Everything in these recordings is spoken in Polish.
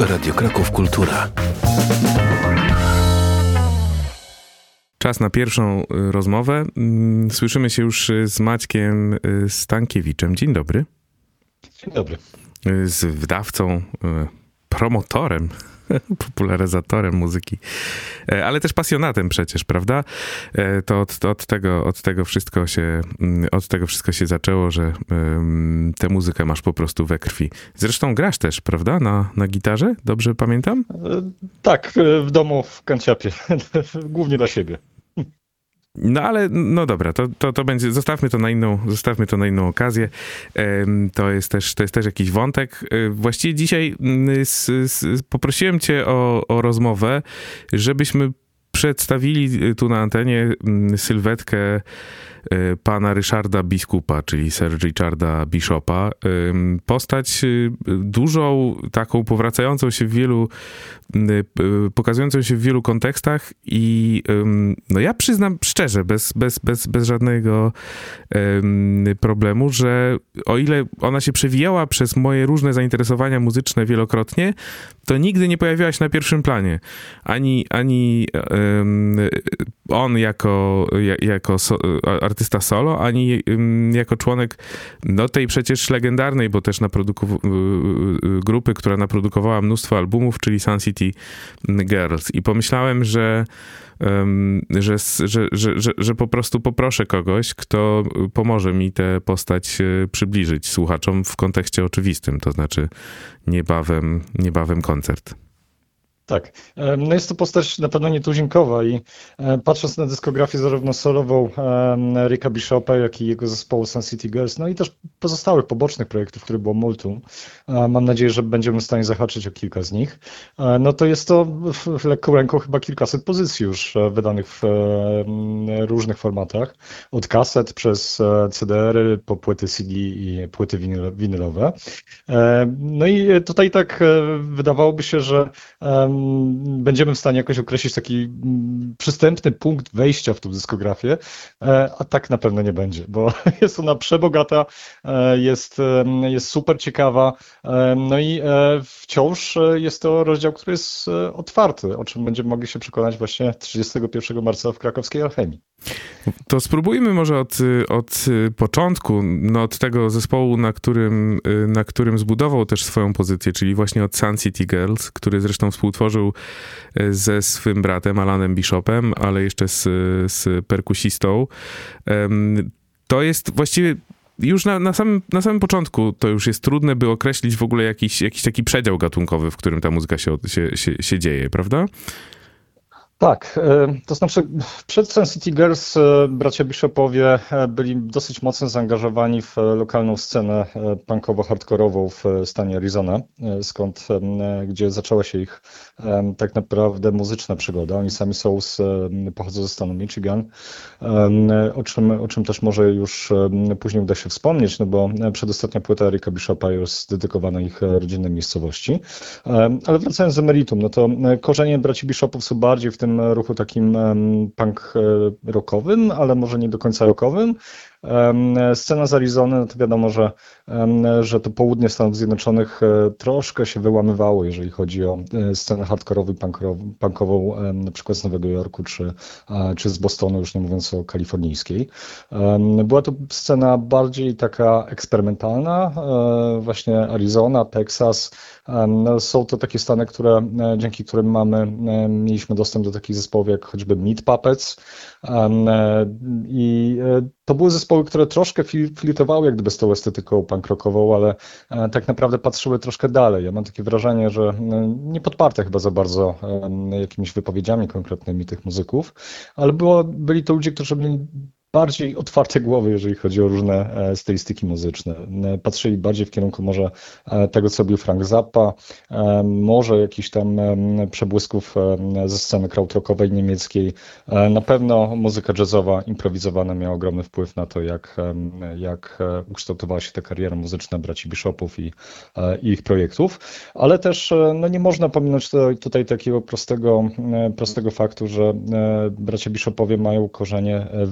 Radio Kraków Kultura. Czas na pierwszą rozmowę. Słyszymy się już z Maćkiem Stankiewiczem. Dzień dobry. Dzień dobry. Z wydawcą, promotorem, popularyzatorem muzyki, ale też pasjonatem przecież, prawda? To od tego wszystko się zaczęło, że tę muzykę masz po prostu we krwi. Zresztą grasz też, prawda? Na gitarze? Dobrze pamiętam? Tak, w domu w kanciapie. Głównie dla siebie. No ale, no dobra, to będzie, zostawmy to na inną okazję. To jest też jakiś wątek. Właściwie dzisiaj poprosiłem cię o rozmowę, żebyśmy przedstawili tu na antenie sylwetkę pana Ryszarda Biskupa, czyli Sir Richarda Bishopa. Postać dużą, taką powracającą się pokazującą się w wielu kontekstach i no ja przyznam szczerze, bez żadnego problemu, że o ile ona się przewijała przez moje różne zainteresowania muzyczne wielokrotnie, to nigdy nie pojawiała się na pierwszym planie. Ani on jako artysta solo, ani jako członek tej przecież legendarnej, bo też grupy, która naprodukowała mnóstwo albumów, czyli Sun City Girls. I pomyślałem, że po prostu poproszę kogoś, kto pomoże mi tę postać przybliżyć słuchaczom w kontekście oczywistym, to znaczy niebawem koncert. Tak. No jest to postać na pewno nietuzinkowa i patrząc na dyskografię zarówno solową Ricka Bishopa, jak i jego zespołu Sun City Girls, no i też pozostałych pobocznych projektów, które było multum, mam nadzieję, że będziemy w stanie zahaczyć o kilka z nich, no to jest to lekką ręką chyba kilkaset pozycji już wydanych w różnych formatach, od kaset przez CDR-y po płyty CD i płyty winylowe. No i tutaj tak wydawałoby się, że będziemy w stanie jakoś określić taki przystępny punkt wejścia w tą dyskografię, a tak na pewno nie będzie, bo jest ona przebogata, jest super ciekawa, no i wciąż jest to rozdział, który jest otwarty, o czym będziemy mogli się przekonać właśnie 31 marca w krakowskiej Alchemii. To spróbujmy może od początku, od tego zespołu, na którym zbudował też swoją pozycję, czyli właśnie od Sun City Girls, który zresztą współtworzył ze swym bratem Alanem Bishopem, ale jeszcze z perkusistą. To jest właściwie już na samym początku to już jest trudne, by określić w ogóle jakiś taki przedział gatunkowy, w którym ta muzyka się dzieje, prawda? Tak, to znaczy przed Sun City Girls bracia Bishopowie byli dosyć mocno zaangażowani w lokalną scenę punkowo-hardkorową w stanie Arizona, gdzie zaczęła się ich tak naprawdę muzyczna przygoda. Oni sami pochodzą ze stanu Michigan, o czym też może już później uda się wspomnieć, no bo przedostatnia płyta Ricka Bishopa jest dedykowana ich rodzinnej miejscowości. Ale wracając do meritum, no to korzenie braci Bishopów są bardziej w tym ruchu takim punk rockowym, ale może nie do końca rockowym. Scena z Arizony, no to wiadomo, że to południe Stanów Zjednoczonych troszkę się wyłamywało, jeżeli chodzi o scenę hardkorową i punkową, na przykład z Nowego Jorku czy z Bostonu, już nie mówiąc o kalifornijskiej. Była to scena bardziej taka eksperymentalna, właśnie Arizona, Teksas. Są to takie stany, dzięki którym mieliśmy dostęp do takich zespołów jak choćby Meat Puppets i to były zespoły, które troszkę flirtowały jak gdyby z tą estetyką punk rockową, ale tak naprawdę patrzyły troszkę dalej. Ja mam takie wrażenie, że nie podparte chyba za bardzo jakimiś wypowiedziami konkretnymi tych muzyków, ale byli to ludzie, którzy byli bardziej otwarte głowy, jeżeli chodzi o różne stylistyki muzyczne. Patrzyli bardziej w kierunku może tego, co robił Frank Zappa, może jakichś tam przebłysków ze sceny krautrockowej niemieckiej. Na pewno muzyka jazzowa, improwizowana miała ogromny wpływ na to, jak ukształtowała się ta kariera muzyczna braci Bishopów i ich projektów, ale też nie można pominąć tutaj takiego prostego faktu, że bracia Bishopowie mają korzenie w Libanie.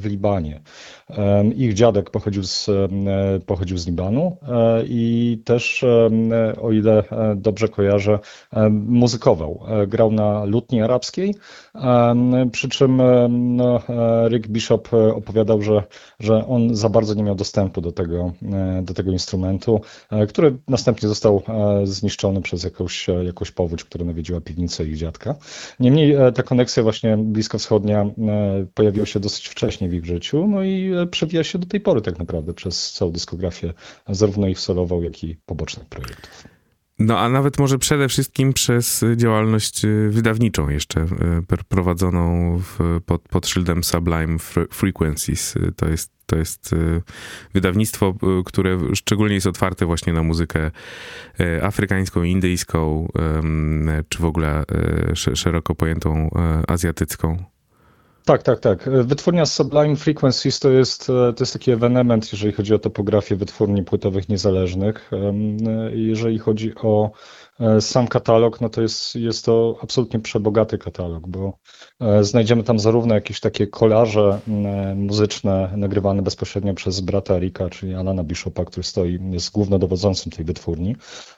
Libanie. Ich dziadek pochodził z Libanu i też, o ile dobrze kojarzę, muzykował. Grał na lutni arabskiej, przy czym no, Rick Bishop opowiadał, że on za bardzo nie miał dostępu do tego instrumentu, który następnie został zniszczony przez jakąś powódź, która nawiedziła piwnicę ich dziadka. Niemniej ta koneksja właśnie bliskowschodnia pojawiła się dosyć wcześnie w ich życiu, no i przewija się do tej pory tak naprawdę przez całą dyskografię, zarówno ich solową, jak i pobocznych projektów. No a nawet może przede wszystkim przez działalność wydawniczą jeszcze prowadzoną pod szyldem Sublime Frequencies. To jest wydawnictwo, które szczególnie jest otwarte właśnie na muzykę afrykańską, indyjską, czy w ogóle szeroko pojętą azjatycką. Tak. Wytwórnia Sublime Frequencies to jest taki ewenement, jeżeli chodzi o topografię wytwórni płytowych niezależnych. Jeżeli chodzi o sam katalog, no to jest to absolutnie przebogaty katalog, bo znajdziemy tam zarówno jakieś takie kolaże muzyczne nagrywane bezpośrednio przez brata Ricka, czyli Alana Bishopa, który jest głównodowodzącym tej wytwórni.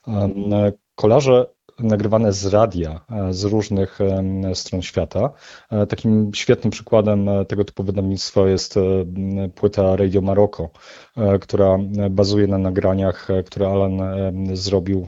Kolaże nagrywane z radia, z różnych stron świata. Takim świetnym przykładem tego typu wydawnictwa jest płyta Radio Maroko, która bazuje na nagraniach, które Alan zrobił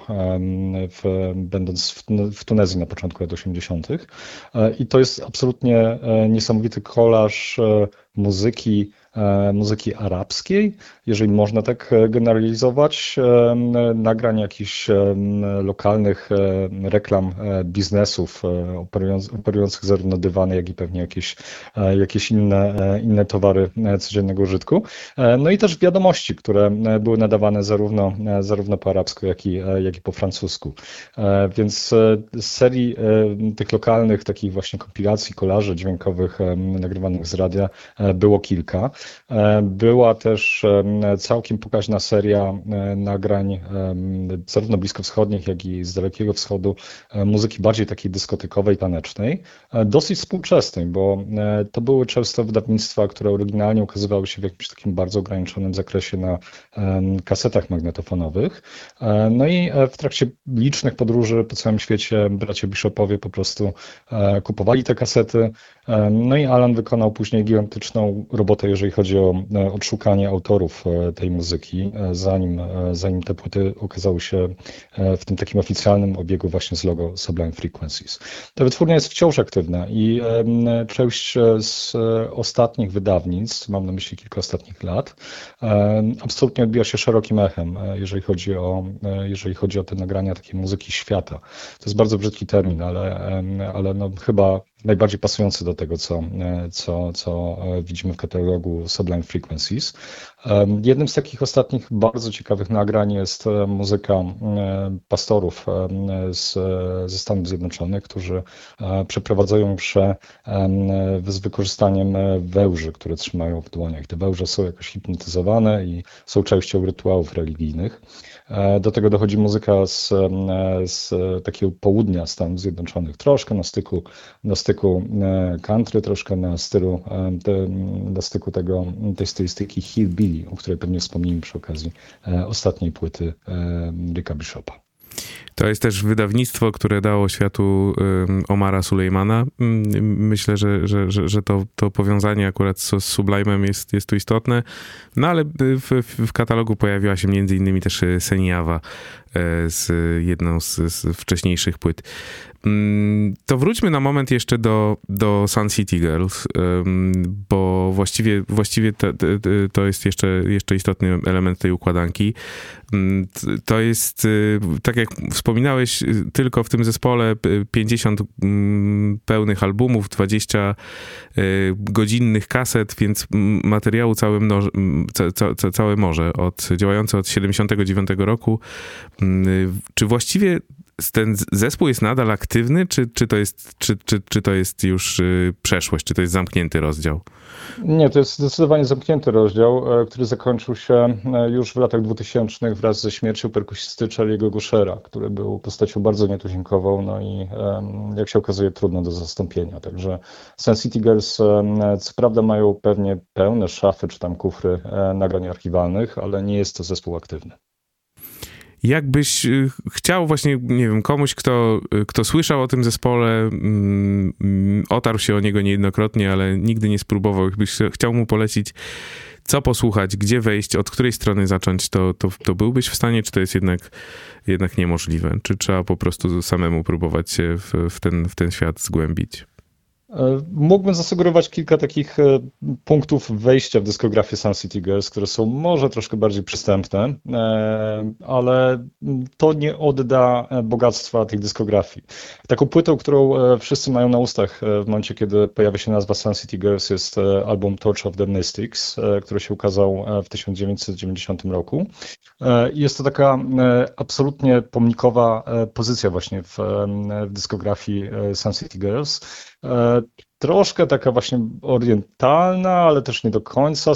będąc w Tunezji na początku lat 80. I to jest absolutnie niesamowity kolaż muzyki arabskiej, jeżeli można tak generalizować, nagrań jakichś lokalnych reklam biznesów oferujących zarówno dywany, jak i pewnie jakieś inne towary codziennego użytku. No i też wiadomości, które były nadawane zarówno po arabsku, jak i po francusku. Więc z serii tych lokalnych, takich właśnie kompilacji, kolaży dźwiękowych nagrywanych z radia było kilka. Była też całkiem pokaźna seria nagrań zarówno bliskowschodnich, jak i z Dalekiego Wschodu, muzyki bardziej takiej dyskotekowej, tanecznej, dosyć współczesnej, bo to były często wydawnictwa, które oryginalnie ukazywały się w jakimś takim bardzo ograniczonym zakresie na kasetach magnetofonowych. No i w trakcie licznych podróży po całym świecie bracia Bishopowie po prostu kupowali te kasety. No i Alan wykonał później gigantyczną robotę, jeżeli chodzi o odszukanie autorów tej muzyki, zanim te płyty okazały się w tym takim oficjalnym obiegu właśnie z logo Sublime Frequencies. Ta wytwórnia jest wciąż aktywna i część z ostatnich wydawnictw, mam na myśli kilka ostatnich lat, absolutnie odbija się szerokim echem, jeżeli chodzi o te nagrania takiej muzyki świata. To jest bardzo brzydki termin, ale no chyba najbardziej pasujący do tego, co widzimy w katalogu Sublime Frequencies. Jednym z takich ostatnich bardzo ciekawych nagrań jest muzyka pastorów ze Stanów Zjednoczonych, którzy przeprowadzają mszę z wykorzystaniem wełży, które trzymają w dłoniach. Te wełże są jakoś hipnotyzowane i są częścią rytuałów religijnych. Do tego dochodzi muzyka z takiego południa Stanów Zjednoczonych, troszkę na styku country, troszkę na styku tej stylistyki hillbilly, o której pewnie wspomnimy przy okazji ostatniej płyty Ricka Bishopa. To jest też wydawnictwo, które dało światu Omara Sulejmana. Myślę, że to powiązanie akurat z Sublimem jest tu istotne. No ale w katalogu pojawiła się między innymi też Seniawa z jedną z wcześniejszych płyt. To wróćmy na moment jeszcze do Sun City Girls, bo właściwie to jest jeszcze istotny element tej układanki. To jest, tak jak wspominałeś, tylko w tym zespole 50 pełnych albumów, 20 godzinnych kaset, więc materiału całe morze, działające od 79 roku. Czy właściwie ten zespół jest nadal aktywny, czy to jest już przeszłość, czy to jest zamknięty rozdział? Nie, to jest zdecydowanie zamknięty rozdział, który zakończył się już w latach 2000 wraz ze śmiercią perkusisty Charlie'ego Gushera, który był postacią bardzo nietuzinkową, no i jak się okazuje trudno do zastąpienia. Także Sun City Girls co prawda mają pewnie pełne szafy czy tam kufry nagrań archiwalnych, ale nie jest to zespół aktywny. Jakbyś chciał właśnie, nie wiem, komuś, kto słyszał o tym zespole, otarł się o niego niejednokrotnie, ale nigdy nie spróbował, jakbyś chciał mu polecić, co posłuchać, gdzie wejść, od której strony zacząć, to byłbyś w stanie, czy to jest jednak niemożliwe? Czy trzeba po prostu samemu próbować się w ten świat zgłębić? Mógłbym zasugerować kilka takich punktów wejścia w dyskografię Sun City Girls, które są może troszkę bardziej przystępne, ale to nie odda bogactwa tej dyskografii. Taką płytą, którą wszyscy mają na ustach w momencie, kiedy pojawia się nazwa Sun City Girls, jest album Torch of the Mystics, który się ukazał w 1990 roku. Jest to taka absolutnie pomnikowa pozycja właśnie w dyskografii Sun City Girls. Troszkę taka właśnie orientalna, ale też nie do końca.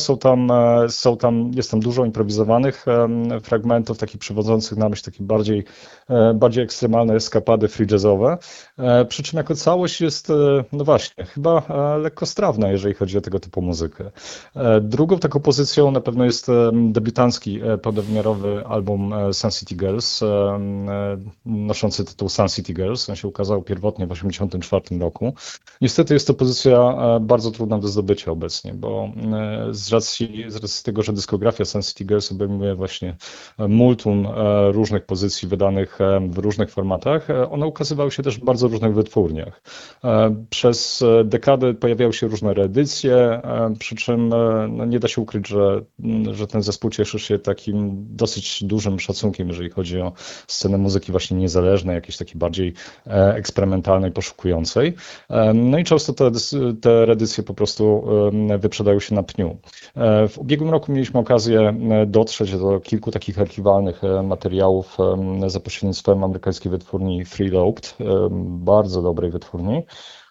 Jest tam dużo improwizowanych fragmentów, takich przywodzących na myśl takie bardziej ekstremalne eskapady free jazzowe. Przy czym jako całość jest, no właśnie, chyba lekko strawna, jeżeli chodzi o tego typu muzykę. Drugą taką pozycją na pewno jest debiutancki pełnowymiarowy album Sun City Girls, noszący tytuł Sun City Girls. On się ukazał pierwotnie w 1984 roku. Niestety jest to pozycja bardzo trudna do zdobycia obecnie, bo z racji tego, że dyskografia Sun City Girls obejmuje właśnie multum różnych pozycji wydanych w różnych formatach, one ukazywały się też w bardzo różnych wytwórniach. Przez dekadę pojawiały się różne reedycje, przy czym no, nie da się ukryć, że ten zespół cieszy się takim dosyć dużym szacunkiem, jeżeli chodzi o scenę muzyki właśnie niezależnej, jakiejś takiej bardziej eksperymentalnej, poszukującej. No i często te reedycje po prostu wyprzedają się na pniu. W ubiegłym roku mieliśmy okazję dotrzeć do kilku takich archiwalnych materiałów za pośrednictwem amerykańskiej wytwórni Freeloped, bardzo dobrej wytwórni,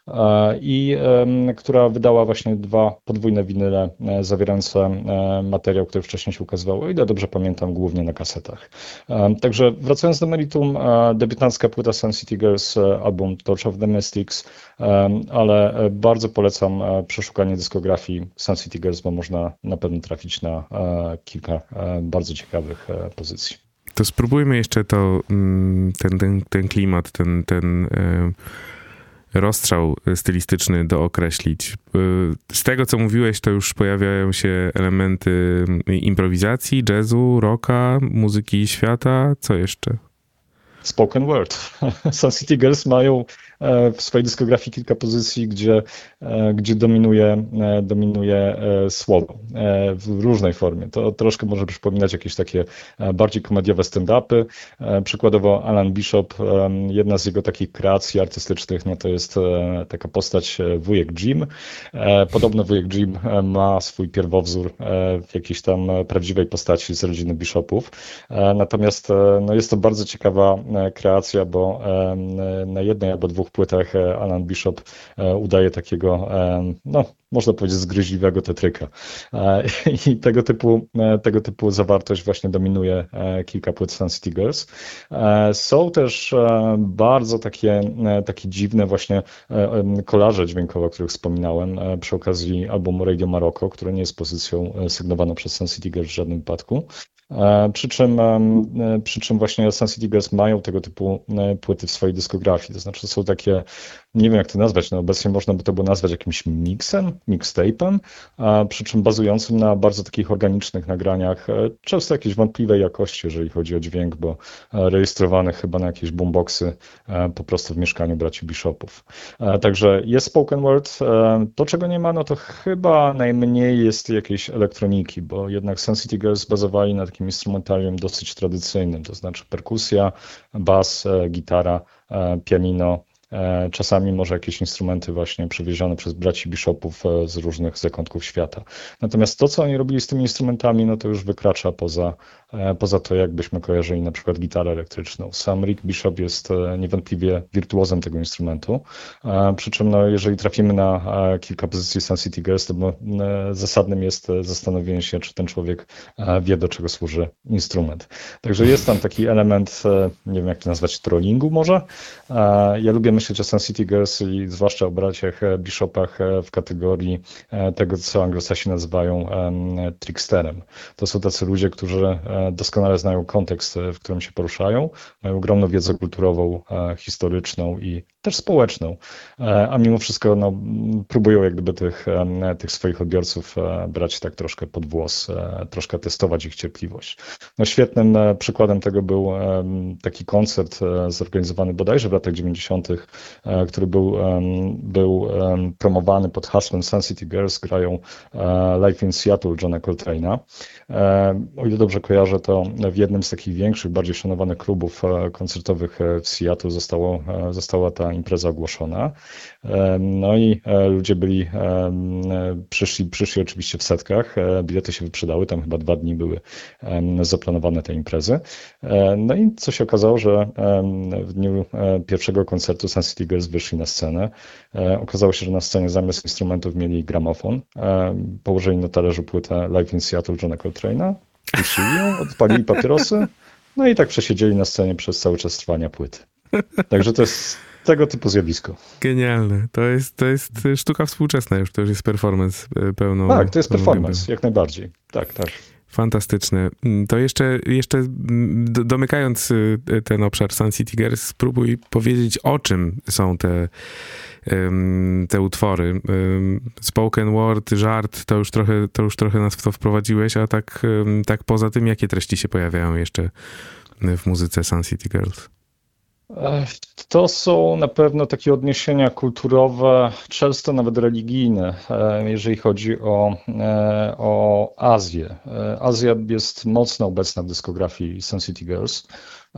i która wydała właśnie 2 podwójne winyle zawierające materiał, który wcześniej się ukazywał, o ile dobrze pamiętam, głównie na kasetach. Także wracając do meritum, debiutancka płyta Sun City Girls, album Torch of the Mystics, ale bardzo polecam przeszukanie dyskografii Sun City Girls, bo można na pewno trafić na kilka bardzo ciekawych pozycji. To spróbujmy jeszcze ten klimat, ten rozstrzał stylistyczny dookreślić. Z tego, co mówiłeś, to już pojawiają się elementy improwizacji, jazzu, rocka, muzyki świata. Co jeszcze? Spoken word. Sun City Girls mają w swojej dyskografii kilka pozycji, gdzie dominuje słowo w różnej formie. To troszkę może przypominać jakieś takie bardziej komediowe stand-upy. Przykładowo Alan Bishop, jedna z jego takich kreacji artystycznych, no to jest taka postać wujek Jim. Podobno wujek Jim ma swój pierwowzór w jakiejś tam prawdziwej postaci z rodziny Bishopów. Natomiast no jest to bardzo ciekawa kreacja, bo na jednej albo 2 płytach Alan Bishop udaje takiego, no można powiedzieć, zgryźliwego tetryka. I tego typu zawartość właśnie dominuje kilka płyt Sun City Girls. Są też bardzo takie dziwne właśnie kolaże dźwiękowe, o których wspominałem przy okazji albumu Radio Maroko, które nie jest pozycją sygnowaną przez Sun City Girls w żadnym wypadku. Przy czym właśnie Sun City Girls mają tego typu płyty w swojej dyskografii. To znaczy są takie, nie wiem jak to nazwać, no obecnie można by to było nazwać jakimś mixtape'em, przy czym bazującym na bardzo takich organicznych nagraniach, często jakiejś wątpliwej jakości, jeżeli chodzi o dźwięk, bo rejestrowane chyba na jakieś boomboxy po prostu w mieszkaniu braci Bishopów. Także jest spoken word. To, czego nie ma, no to chyba najmniej jest jakiejś elektroniki, bo jednak Sun City Girls bazowali na takim instrumentarium dosyć tradycyjnym, to znaczy perkusja, bas, gitara, pianino, czasami może jakieś instrumenty właśnie przywiezione przez braci Bishopów z różnych zakątków świata. Natomiast to, co oni robili z tymi instrumentami, no to już wykracza poza to, jakbyśmy kojarzyli na przykład gitarę elektryczną. Sam Rick Bishop jest niewątpliwie wirtuozem tego instrumentu, przy czym no, jeżeli trafimy na kilka pozycji Sun City Girls, to zasadnym jest zastanowienie się, czy ten człowiek wie, do czego służy instrument. Także jest tam taki element, nie wiem jak to nazwać, trollingu może. Ja lubię myśleć o Sun City Girls i zwłaszcza o braciach Bishopach w kategorii tego, co Anglosasi nazywają tricksterem. To są tacy ludzie, którzy doskonale znają kontekst, w którym się poruszają, mają ogromną wiedzę kulturową, historyczną i też społeczną, a mimo wszystko no, próbują jak gdyby tych swoich odbiorców brać tak troszkę pod włos, troszkę testować ich cierpliwość. No, świetnym przykładem tego był taki koncert zorganizowany bodajże w latach 90., który był promowany pod hasłem Sun City Girls grają Live in Seattle Johna Coltrane'a. O ile dobrze kojarzę, to w jednym z takich większych, bardziej szanowanych klubów koncertowych w Seattle została ta impreza ogłoszona. No i ludzie przyszli oczywiście w setkach, bilety się wyprzedały, tam chyba 2 dni były zaplanowane te imprezy. No i co się okazało, że w dniu pierwszego koncertu Sun City Girls wyszli na scenę. Okazało się, że na scenie zamiast instrumentów mieli gramofon, położyli na talerzu płytę Live in Seattle Johna Coltrane'a, puścili ją, odpalili papierosy, no i tak przesiedzieli na scenie przez cały czas trwania płyty. Także to jest tego typu zjawisko. Genialne. To jest sztuka współczesna już, to już jest performance pełną. Tak, to jest performance, jak najbardziej. Tak. Fantastyczne. To jeszcze domykając ten obszar Sun City Girls, spróbuj powiedzieć, o czym są te utwory. Spoken word, żart, to już trochę nas w to wprowadziłeś, a tak poza tym, jakie treści się pojawiają jeszcze w muzyce Sun City Girls? To są na pewno takie odniesienia kulturowe, często nawet religijne, jeżeli chodzi o Azję. Azja jest mocno obecna w dyskografii Sun City Girls.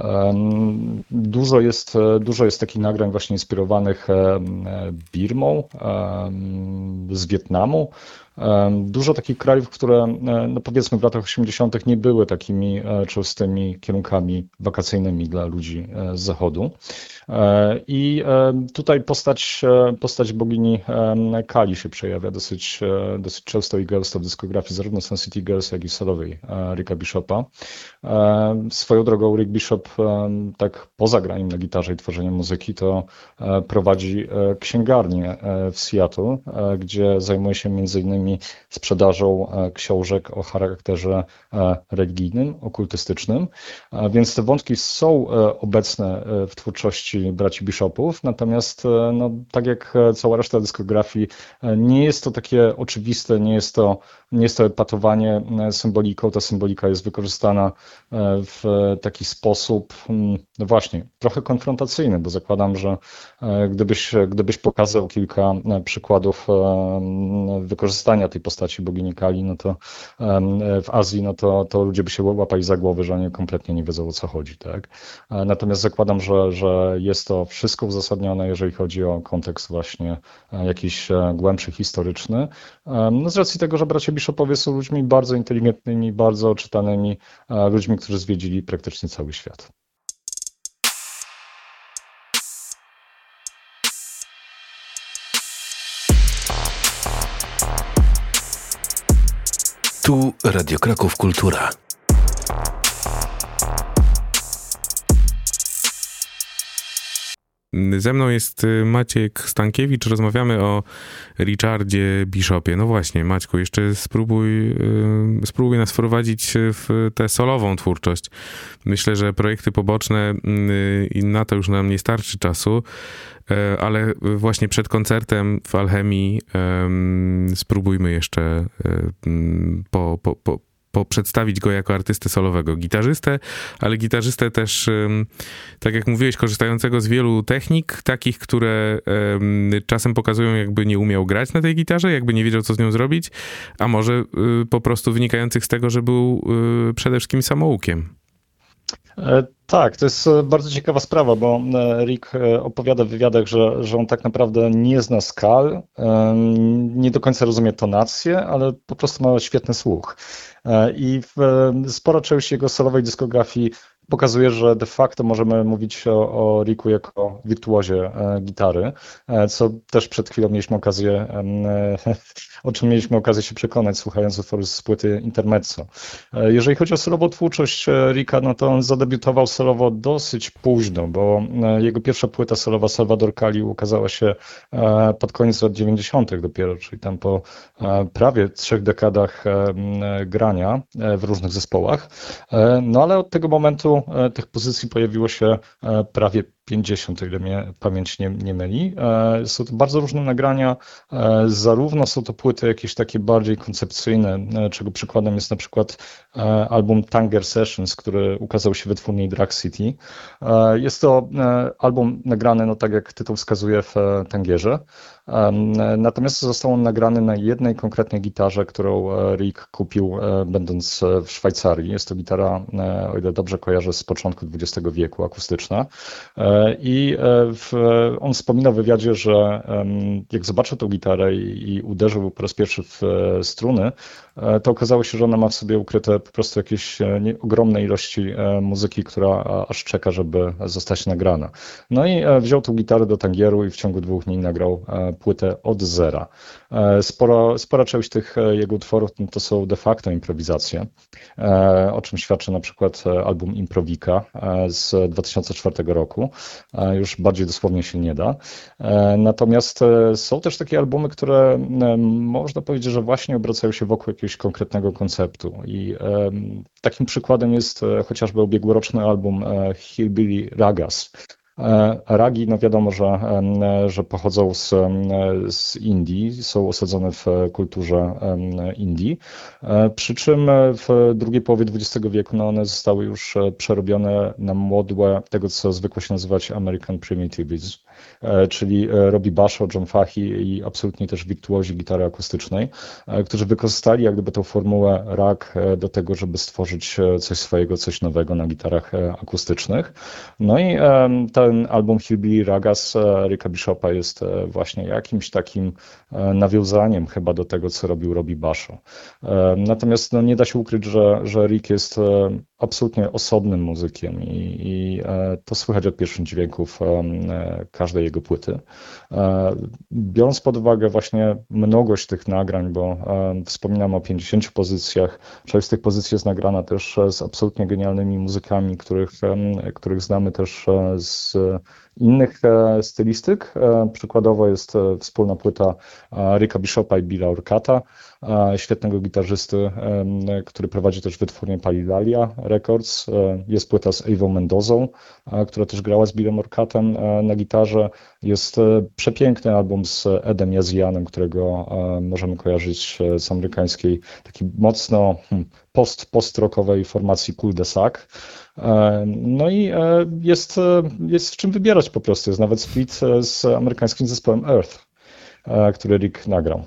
Dużo jest takich nagrań właśnie inspirowanych Birmą, z Wietnamu. Dużo takich krajów, które no powiedzmy w latach 80. nie były takimi częstymi kierunkami wakacyjnymi dla ludzi z zachodu. I tutaj postać bogini Kali się przejawia dosyć często i gęsto w dyskografii zarówno Sun City Girls, jak i solowej Ricka Bishopa. Swoją drogą Rick Bishop tak poza graniem na gitarze i tworzeniem muzyki to prowadzi księgarnię w Seattle, gdzie zajmuje się między innymi sprzedażą książek o charakterze religijnym, okultystycznym, więc te wątki są obecne w twórczości braci Bishopów, natomiast no, tak jak cała reszta dyskografii, nie jest to takie oczywiste, nie jest to epatowanie symboliką, ta symbolika jest wykorzystana w taki sposób, no właśnie, trochę konfrontacyjny, bo zakładam, że gdybyś pokazał kilka przykładów wykorzystania tej postaci bogini Kali, no to w Azji, no to ludzie by się łapali za głowy, że oni kompletnie nie wiedzą, o co chodzi, tak? Natomiast zakładam, że jest to wszystko uzasadnione, jeżeli chodzi o kontekst właśnie jakiś głębszy, historyczny. No z racji tego, że bracia Bishopowie są ludźmi bardzo inteligentnymi, bardzo czytanymi, ludźmi, którzy zwiedzili praktycznie cały świat. Tu Radio Kraków Kultura. Ze mną jest Maciek Stankiewicz, rozmawiamy o Richardzie Bishopie. No właśnie, Maćku, jeszcze spróbuj nas wprowadzić w tę solową twórczość. Myślę, że projekty poboczne i na to już nam nie starczy czasu, ale właśnie przed koncertem w Alchemii spróbujmy jeszcze przedstawić go jako artystę solowego, gitarzystę, ale gitarzystę też, tak jak mówiłeś, korzystającego z wielu technik, takich, które czasem pokazują, jakby nie umiał grać na tej gitarze, jakby nie wiedział, co z nią zrobić, a może po prostu wynikających z tego, że był przede wszystkim samoukiem. Tak, to jest bardzo ciekawa sprawa, bo Rick opowiada w wywiadach, że on tak naprawdę nie zna skal, nie do końca rozumie tonację, ale po prostu ma świetny słuch. I spora część jego solowej dyskografii pokazuje, że de facto możemy mówić o Ricku jako wirtuozie gitary, co też przed chwilą mieliśmy okazję, o czym mieliśmy okazję się przekonać, słuchając utworu z płyty Intermezzo. Jeżeli chodzi o solową twórczość Ricka, no to on zadebiutował solowo dosyć późno, bo jego pierwsza płyta solowa Salvador Kali ukazała się pod koniec lat 90. dopiero, czyli tam po prawie 3 dekadach grania w różnych zespołach. No ale od tego momentu tych pozycji pojawiło się prawie 50, o ile mnie pamięć nie myli. Są to bardzo różne nagrania, zarówno są to płyty jakieś takie bardziej koncepcyjne, czego przykładem jest na przykład album Tanger Sessions, który ukazał się w wytwórni Drag City. Jest to album nagrany, no tak jak tytuł wskazuje, w Tangierze, natomiast został on nagrany na jednej konkretnej gitarze, którą Rick kupił będąc w Szwajcarii. Jest to gitara, o ile dobrze kojarzę, z początku XX wieku, akustyczna. I on wspominał w wywiadzie, że jak zobaczył tę gitarę i uderzył po raz pierwszy w struny, to okazało się, że ona ma w sobie ukryte po prostu jakieś ogromne ilości muzyki, która aż czeka, żeby zostać nagrana. No i wziął tą gitarę do Tangieru i w ciągu 2 dni nagrał płytę od zera. Spora część tych jego utworów to są de facto improwizacje, o czym świadczy na przykład album Improvika z 2004 roku. Już bardziej dosłownie się nie da. Natomiast są też takie albumy, które można powiedzieć, że właśnie obracają się wokół jakiegoś konkretnego konceptu. I takim przykładem jest chociażby ubiegłoroczny album Hillbilly Ragas. Ragi, no wiadomo, że pochodzą z Indii, są osadzone w kulturze Indii, przy czym w drugiej połowie XX wieku no one zostały już przerobione na modłę tego, co zwykło się nazywać American Primitivism, czyli Robbie Basho, John Fahey i absolutnie też wirtuozi gitary akustycznej, którzy wykorzystali jak gdyby tą formułę rag do tego, żeby stworzyć coś swojego, coś nowego na gitarach akustycznych. No i ten album Hillbilly Ragas Ricka Bishopa jest właśnie jakimś takim nawiązaniem chyba do tego, co robił Robbie Basho. Natomiast no, nie da się ukryć, że Rick jest absolutnie osobnym muzykiem i to słychać od pierwszych dźwięków każdej jego płyty. Biorąc pod uwagę właśnie mnogość tych nagrań, bo wspominam o 50 pozycjach, część z tych pozycji jest nagrana też z absolutnie genialnymi muzykami, których znamy też z innych stylistyk. Przykładowo jest wspólna płyta Ricka Bishopa i Billa Orcata, świetnego gitarzysty, który prowadzi też wytwórnię Palilalia Records. Jest płyta z Avą Mendozą, która też grała z Billem Orcatem na gitarze. Jest przepiękny album z Edem Jazianem, którego możemy kojarzyć z amerykańskiej takiej mocno post-rockowej formacji Cul de Sac. No i jest w czym wybierać po prostu. Jest nawet split z amerykańskim zespołem Earth, który Rick nagrał.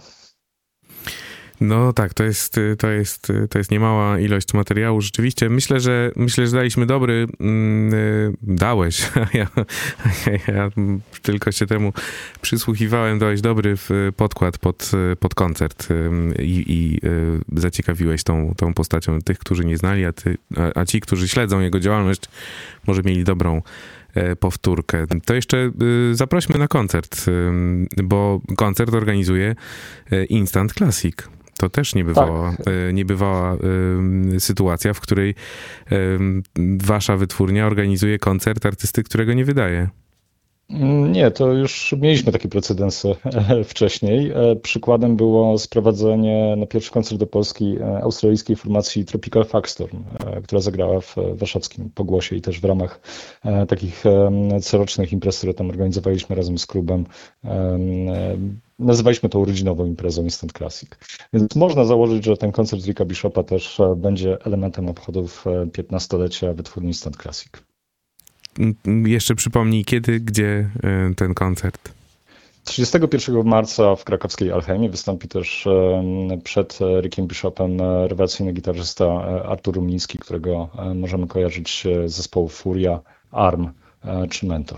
No tak, to jest niemała ilość materiału. Rzeczywiście myślę, że daliśmy dałeś, ja tylko się temu przysłuchiwałem, dałeś dobry podkład pod koncert i zaciekawiłeś tą postacią tych, którzy nie znali, a ci, którzy śledzą jego działalność, może mieli dobrą powtórkę. To jeszcze zaprośmy na koncert, bo koncert organizuje Instant Classic. To też niebywała sytuacja, w której wasza wytwórnia organizuje koncert artysty, którego nie wydaje. Nie, to już mieliśmy takie precedensy wcześniej. Przykładem było sprowadzenie na pierwszy koncert do Polski australijskiej formacji Tropical Fuckstorm, która zagrała w warszawskim Pogłosie i też w ramach takich corocznych imprez, które tam organizowaliśmy razem z klubem. Nazywaliśmy to urodzinową imprezą Instant Classic. Więc można założyć, że ten koncert Ricka Bishopa też będzie elementem obchodów 15-lecia wytwórni Instant Classic. Jeszcze przypomnij, kiedy, gdzie ten koncert? 31 marca w krakowskiej Alchemii wystąpi też przed Rickiem Bishopem rewelacyjny gitarzysta Artur Rumiński, którego możemy kojarzyć z zespołu Furia, Arm czy Mentor.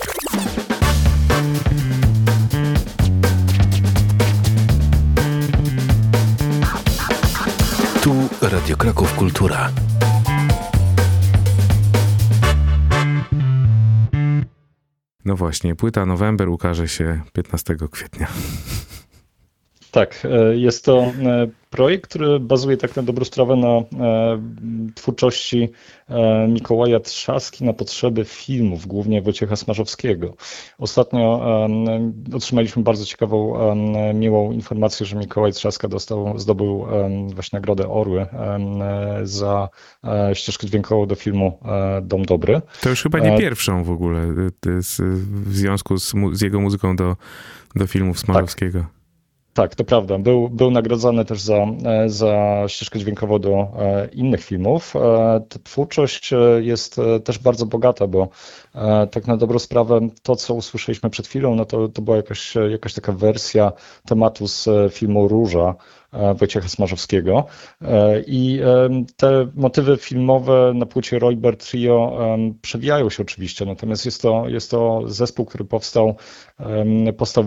Tu Radio Kraków Kultura. No właśnie, płyta November ukaże się 15 kwietnia. Tak, jest to projekt, który bazuje tak na dobrą sprawę na twórczości Mikołaja Trzaski na potrzeby filmów, głównie Wojciecha Smarzowskiego. Ostatnio otrzymaliśmy bardzo ciekawą, miłą informację, że Mikołaj Trzaska zdobył właśnie Nagrodę Orły za ścieżkę dźwiękową do filmu Dom Dobry. To już chyba nie pierwszą w ogóle w związku z jego muzyką do filmów Smarzowskiego. Tak. Tak, to prawda. Był nagrodzony też za ścieżkę dźwiękową do innych filmów. Ta twórczość jest też bardzo bogata, bo tak na dobrą sprawę to, co usłyszeliśmy przed chwilą, no to była jakaś taka wersja tematu z filmu Róża Wojciecha Smarzowskiego. I te motywy filmowe na płycie Roiber Trio przewijają się oczywiście, natomiast jest to zespół, który powstał w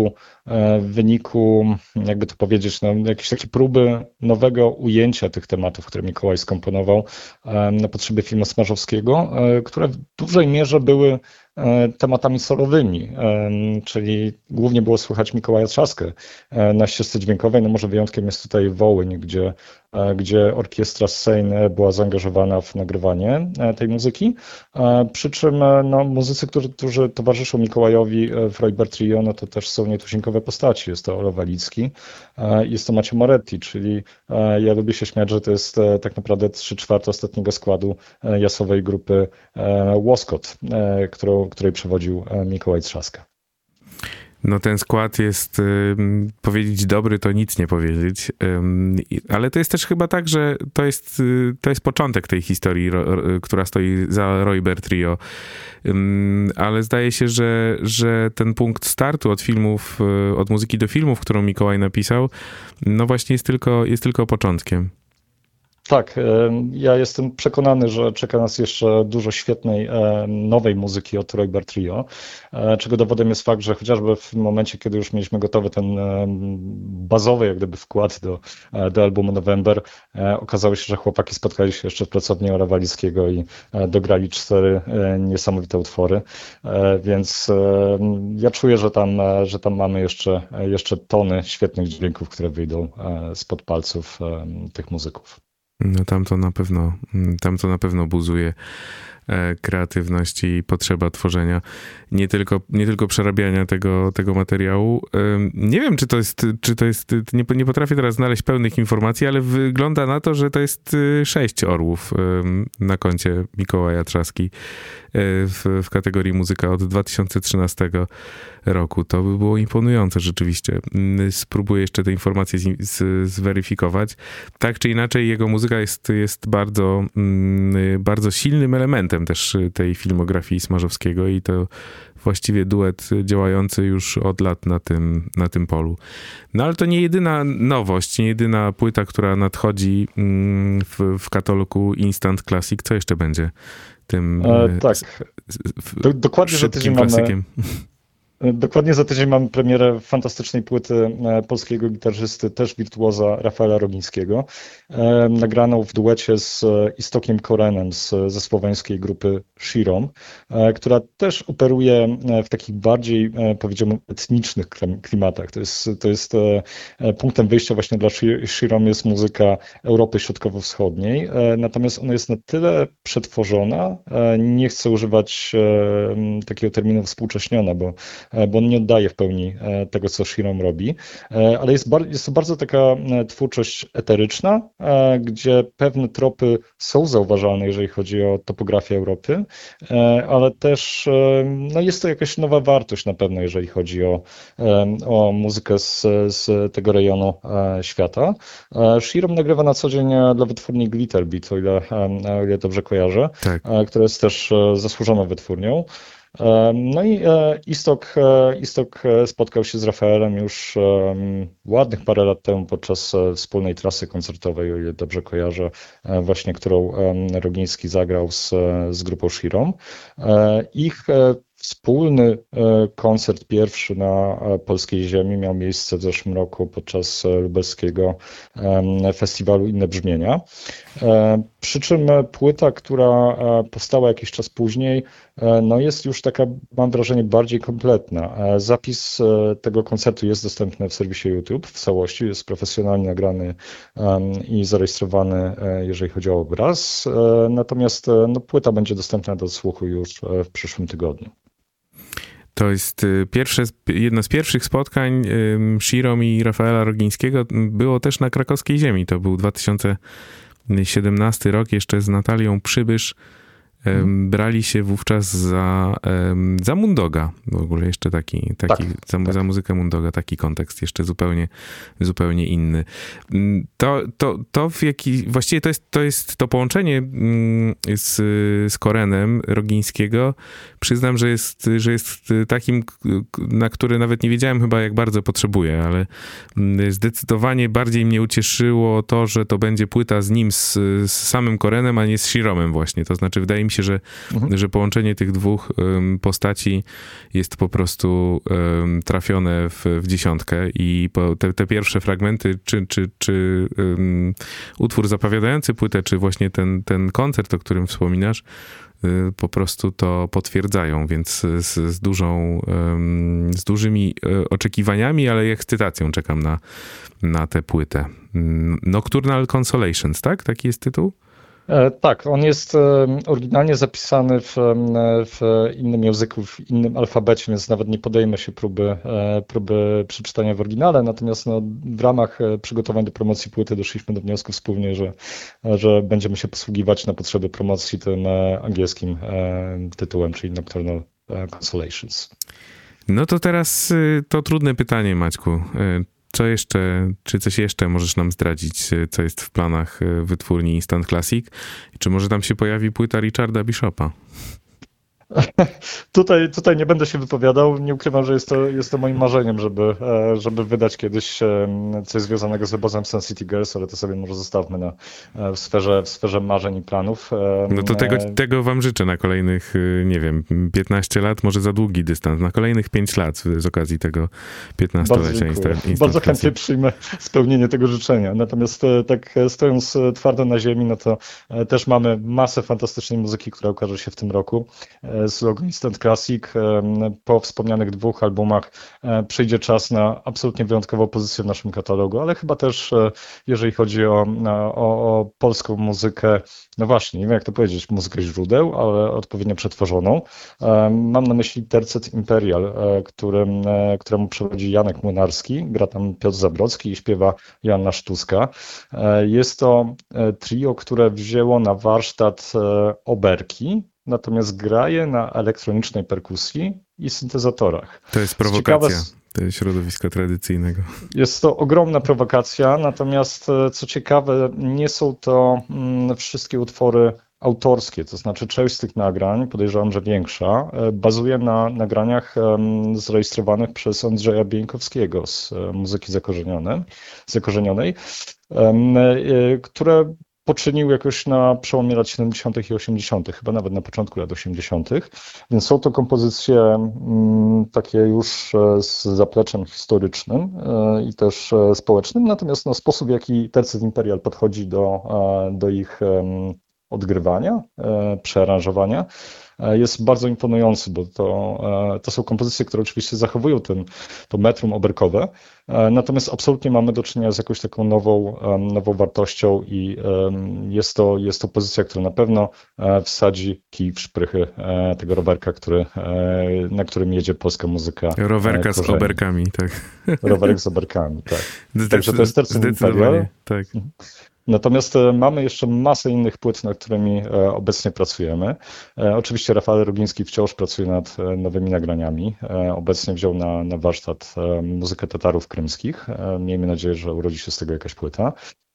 wyniku, jakby to powiedzieć, no, jakieś takie próby nowego ujęcia tych tematów, które Mikołaj skomponował na potrzeby filmu Smarzowskiego, które w dużej mierze były tematami solowymi, czyli głównie było słychać Mikołaja Trzaskę na ścieżce dźwiękowej. No może wyjątkiem jest tutaj Wołyń, gdzie orkiestra Sejn była zaangażowana w nagrywanie tej muzyki. Przy czym no, muzycy, którzy towarzyszą Mikołajowi w Roiber Trio, no to też są nietuzinkowe postaci. Jest to Olo Walicki, jest to Macio Moretti, czyli ja lubię się śmiać, że to jest tak naprawdę 3/4 ostatniego składu jasowej grupy Łoskot, której przewodził Mikołaj Trzaska. No ten skład jest, powiedzieć dobry, to nic nie powiedzieć, ale to jest też chyba tak, że to jest początek tej historii, która stoi za Roiber Trio, ale zdaje się, że ten punkt startu od muzyki do filmów, którą Mikołaj napisał, no właśnie jest tylko początkiem. Tak, ja jestem przekonany, że czeka nas jeszcze dużo świetnej, nowej muzyki od Roiber Trio, czego dowodem jest fakt, że chociażby w momencie, kiedy już mieliśmy gotowy ten bazowy jak gdyby wkład do albumu November, okazało się, że chłopaki spotkali się jeszcze w pracowni Ola Walickiego i dograli 4 niesamowite utwory, więc ja czuję, że tam mamy jeszcze tony świetnych dźwięków, które wyjdą spod palców tych muzyków. No tam to na pewno buzuje kreatywność i potrzeba tworzenia, nie tylko przerabiania tego materiału. Nie wiem, czy to jest nie potrafię teraz znaleźć pełnych informacji, ale wygląda na to, że to jest 6 orłów na koncie Mikołaja Trzaski w kategorii muzyka od 2013 roku. To by było imponujące rzeczywiście. Spróbuję jeszcze te informacje zweryfikować. Tak czy inaczej, jego muzyka jest bardzo, bardzo silnym elementem też tej filmografii Smarzowskiego i to właściwie duet działający już od lat na tym polu. No ale to nie jedyna nowość, nie jedyna płyta, która nadchodzi w katalogu Instant Classic. Co jeszcze będzie tym tak. Dokładnie za tydzień klasykiem? Dokładnie za tydzień mamy premierę fantastycznej płyty polskiego gitarzysty, też wirtuoza Rafaela Rogińskiego, nagraną w duecie z Istokiem Korenem ze słoweńskiej grupy Shirom, która też operuje w takich bardziej, powiedziałbym, etnicznych klimatach. To jest punktem wyjścia właśnie dla Shirom jest muzyka Europy Środkowo-Wschodniej, natomiast ona jest na tyle przetworzona, nie chcę używać takiego terminu współcześniona, bo on nie oddaje w pełni tego, co Shirom robi, ale jest to bardzo taka twórczość eteryczna, gdzie pewne tropy są zauważalne, jeżeli chodzi o topografię Europy, ale też no jest to jakaś nowa wartość na pewno, jeżeli chodzi o muzykę z tego rejonu świata. Shirom nagrywa na co dzień dla wytwórni Glitterbeat, o ile dobrze kojarzę, tak. Która jest też zasłużoną wytwórnią. No i Istok spotkał się z Rafaelem już ładnych parę lat temu podczas wspólnej trasy koncertowej, o ile dobrze kojarzę, właśnie którą Rogiński zagrał z grupą Shirą. Ich wspólny koncert pierwszy na polskiej ziemi miał miejsce w zeszłym roku podczas lubelskiego festiwalu Inne Brzmienia. Przy czym płyta, która powstała jakiś czas później, no jest już taka, mam wrażenie, bardziej kompletna. Zapis tego koncertu jest dostępny w serwisie YouTube w całości, jest profesjonalnie nagrany i zarejestrowany, jeżeli chodzi o obraz. Natomiast no, płyta będzie dostępna do odsłuchu już w przyszłym tygodniu. To jest jedno z pierwszych spotkań Shiro i Rafaela Rogińskiego było też na krakowskiej ziemi. To był 2017 rok, jeszcze z Natalią Przybysz. Brali się wówczas za Moondoga. W ogóle jeszcze taki za muzykę Moondoga, taki kontekst jeszcze zupełnie inny. Właściwie to jest to połączenie z Korenem Rogińskiego. Przyznam, że jest takim, na który nawet nie wiedziałem chyba, jak bardzo potrzebuję, ale zdecydowanie bardziej mnie ucieszyło to, że to będzie płyta z nim, z samym Korenem, a nie z Shiromem właśnie. To znaczy, wydaje mi się, że połączenie tych dwóch postaci jest po prostu trafione w dziesiątkę i te pierwsze fragmenty, czy utwór zapowiadający płytę, czy właśnie ten koncert, o którym wspominasz, po prostu to potwierdzają, więc z dużymi oczekiwaniami, ale i ekscytacją czekam na tę płytę. Nocturnal Consolations, tak? Taki jest tytuł? Tak, on jest oryginalnie zapisany w innym języku, w innym alfabecie, więc nawet nie podejmę się próby przeczytania w oryginale, natomiast no, w ramach przygotowań do promocji płyty doszliśmy do wniosku wspólnie, że będziemy się posługiwać na potrzeby promocji tym angielskim tytułem, czyli Nocturnal Consolations. No to teraz to trudne pytanie, Maćku. Czy coś jeszcze możesz nam zdradzić, co jest w planach wytwórni Instant Classic? Czy może tam się pojawi płyta Richarda Bishopa? Tutaj nie będę się wypowiadał. Nie ukrywam, że jest to moim marzeniem, żeby wydać kiedyś coś związanego z obozem Sun City Girls, ale to sobie może zostawmy w sferze marzeń i planów. No to tego wam życzę na kolejnych, nie wiem, 15 lat, może za długi dystans, na kolejnych 5 lat z okazji tego 15-lecia Instant Bardzo chętnie przyjmę spełnienie tego życzenia. Natomiast tak stojąc twardo na ziemi, no to też mamy masę fantastycznej muzyki, która ukaże się w tym roku. Z logo Instant Classic. Po wspomnianych 2 albumach przyjdzie czas na absolutnie wyjątkową pozycję w naszym katalogu, ale chyba też jeżeli chodzi o polską muzykę, no właśnie, nie wiem jak to powiedzieć, muzykę źródeł, ale odpowiednio przetworzoną. Mam na myśli Tercet Imperial, któremu przewodzi Janek Młynarski, gra tam Piotr Zabrocki i śpiewa Joanna Sztuska. Jest to trio, które wzięło na warsztat oberki, natomiast gra je na elektronicznej perkusji i syntezatorach. To jest prowokacja tego środowiska tradycyjnego. Jest to ogromna prowokacja, natomiast co ciekawe, nie są to wszystkie utwory autorskie, to znaczy część z tych nagrań, podejrzewam, że większa, bazuje na nagraniach zarejestrowanych przez Andrzeja Bieńkowskiego z muzyki zakorzenionej, które poczynił jakoś na przełomie lat 70. i 80., chyba nawet na początku lat 80., więc są to kompozycje takie już z zapleczem historycznym i też społecznym, natomiast no, sposób, w jaki Tercet Imperial podchodzi do ich odgrywania, przearanżowania, jest bardzo imponujący, bo to są kompozycje, które oczywiście zachowują to metrum oberkowe, natomiast absolutnie mamy do czynienia z jakąś taką nową wartością i jest to pozycja, która na pewno wsadzi kij w szprychy tego rowerka, na którym jedzie polska muzyka. Rowerka z oberkami, tak. Rowerek z oberkami, tak. Także to jest Tercet Imperial. Tak. Natomiast mamy jeszcze masę innych płyt, nad którymi obecnie pracujemy. Oczywiście Rafael Rogiński wciąż pracuje nad nowymi nagraniami. Obecnie wziął na warsztat muzykę Tatarów krymskich. Miejmy nadzieję, że urodzi się z tego jakaś płyta.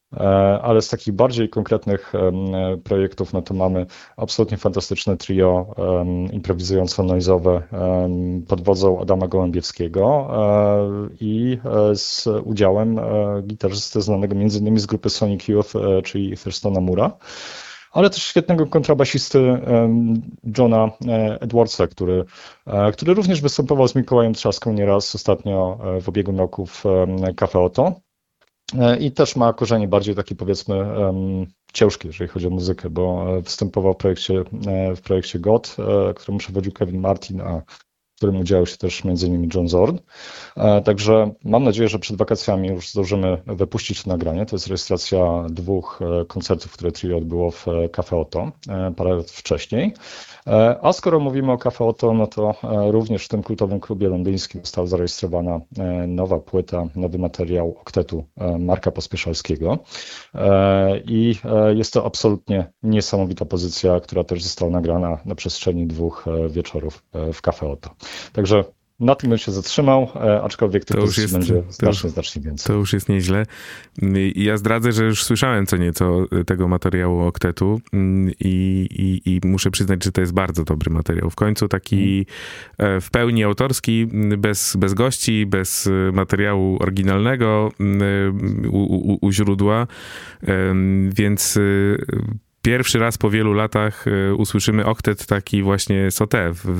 Ale z takich bardziej konkretnych projektów, no to mamy absolutnie fantastyczne trio improwizująco-noizowe pod wodzą Adama Gołębiewskiego i z udziałem gitarzysty znanego m.in. z grupy Sonic Youth, czyli Thurstona Moore'a, ale też świetnego kontrabasisty Johna Edwardsa, który również występował z Mikołajem Trzaską nieraz ostatnio w ubiegłym roku w Cafe Oto. I też ma korzenie bardziej takie, powiedzmy, ciężkie, jeżeli chodzi o muzykę, bo występował w projekcie God, któremu przewodził Kevin Martin, a w którym udziałał się też m.in. John Zorn. Także mam nadzieję, że przed wakacjami już zdążymy wypuścić to nagranie. To jest rejestracja 2 koncertów, które trio odbyło w Cafe Oto parę lat wcześniej. A skoro mówimy o Cafe Oto, no to również w tym kultowym klubie londyńskim została zarejestrowana nowa płyta, nowy materiał oktetu Marka Pospieszalskiego. I jest to absolutnie niesamowita pozycja, która też została nagrana na przestrzeni 2 wieczorów w Cafe Oto. Także na tym bym się zatrzymał, aczkolwiek tych pozycji będzie znacznie więcej. To już jest nieźle. Ja zdradzę, że już słyszałem co nieco tego materiału oktetu i muszę przyznać, że to jest bardzo dobry materiał. W końcu taki w pełni autorski, bez gości, bez materiału oryginalnego u źródła, więc pierwszy raz po wielu latach usłyszymy oktet taki właśnie sauté w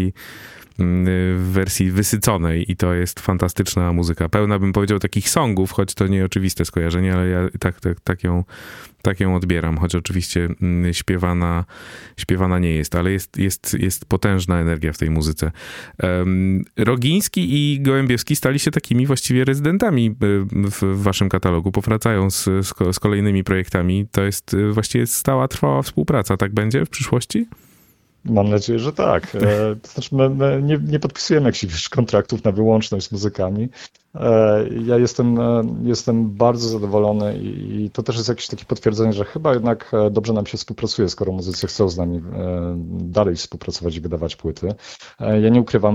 wersji wysyconej i to jest fantastyczna muzyka. Pełna, bym powiedział, takich songów, choć to nie oczywiste skojarzenie, ale ja tak ją odbieram, choć oczywiście śpiewana nie jest, ale jest potężna energia w tej muzyce. Rogiński i Gołębiewski stali się takimi właściwie rezydentami w waszym katalogu, powracają z kolejnymi projektami. To jest właściwie stała, trwała współpraca. Tak będzie w przyszłości? Mam nadzieję, że tak. To znaczy my nie podpisujemy jakichś kontraktów na wyłączność z muzykami. Ja jestem bardzo zadowolony i to też jest jakieś takie potwierdzenie, że chyba jednak dobrze nam się współpracuje, skoro muzycy chcą z nami dalej współpracować i wydawać płyty. Ja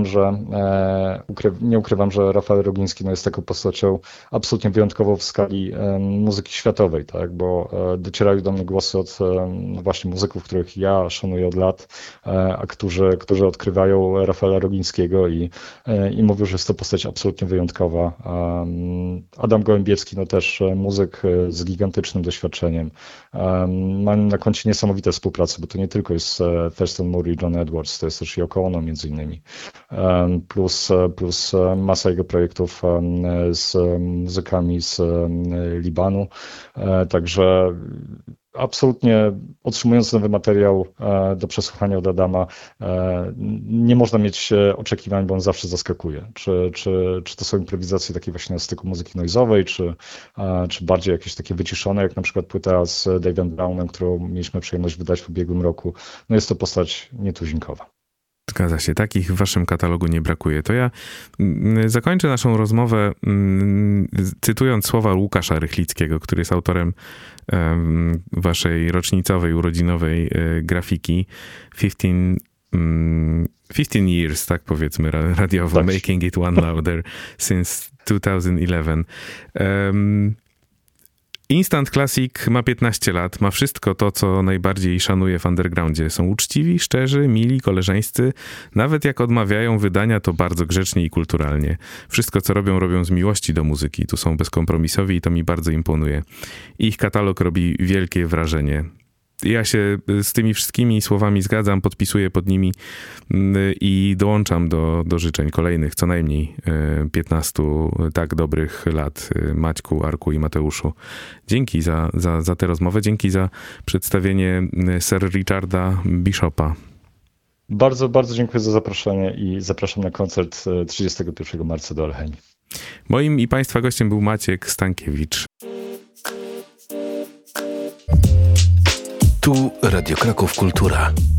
nie ukrywam, że Rafael Rogiński jest taką postacią absolutnie wyjątkową w skali muzyki światowej, tak? Bo docierają do mnie głosy od właśnie muzyków, których ja szanuję od lat, a którzy odkrywają Rafaela Rogińskiego i mówią, że jest to postać absolutnie wyjątkowa. Adam Gołębiewski, no też muzyk z gigantycznym doświadczeniem. Ma na koncie niesamowite współprace, bo to nie tylko jest Thurston Moore i John Edwards, to jest też Yoko Ono między innymi. Plus masa jego projektów z muzykami z Libanu. Także absolutnie otrzymując nowy materiał do przesłuchania od Adama, nie można mieć oczekiwań, bo on zawsze zaskakuje. Czy to są improwizacje takie właśnie na styku muzyki noizowej, czy bardziej jakieś takie wyciszone, jak na przykład płyta z Dave'em Brownem, którą mieliśmy przyjemność wydać w ubiegłym roku. No jest to postać nietuzinkowa. Zgadza się, takich w waszym katalogu nie brakuje. To ja zakończę naszą rozmowę cytując słowa Łukasza Rychlickiego, który jest autorem waszej rocznicowej, urodzinowej grafiki 15 years, tak powiedzmy radiowo, tak. Making it one louder since 2011. Instant Classic ma 15 lat, ma wszystko to, co najbardziej szanuję w undergroundzie. Są uczciwi, szczerzy, mili, koleżeńscy. Nawet jak odmawiają wydania, to bardzo grzecznie i kulturalnie. Wszystko, co robią z miłości do muzyki. Tu są bezkompromisowi i to mi bardzo imponuje. Ich katalog robi wielkie wrażenie. Ja się z tymi wszystkimi słowami zgadzam, podpisuję pod nimi i dołączam do życzeń kolejnych, co najmniej 15 tak dobrych lat Maćku, Arku i Mateuszu. Dzięki za tę rozmowę, dzięki za przedstawienie Sir Richarda Bishopa. Bardzo, bardzo dziękuję za zaproszenie i zapraszam na koncert 31 marca do Alchemii. Moim i Państwa gościem był Maciek Stankiewicz. Tu Radio Kraków Kultura.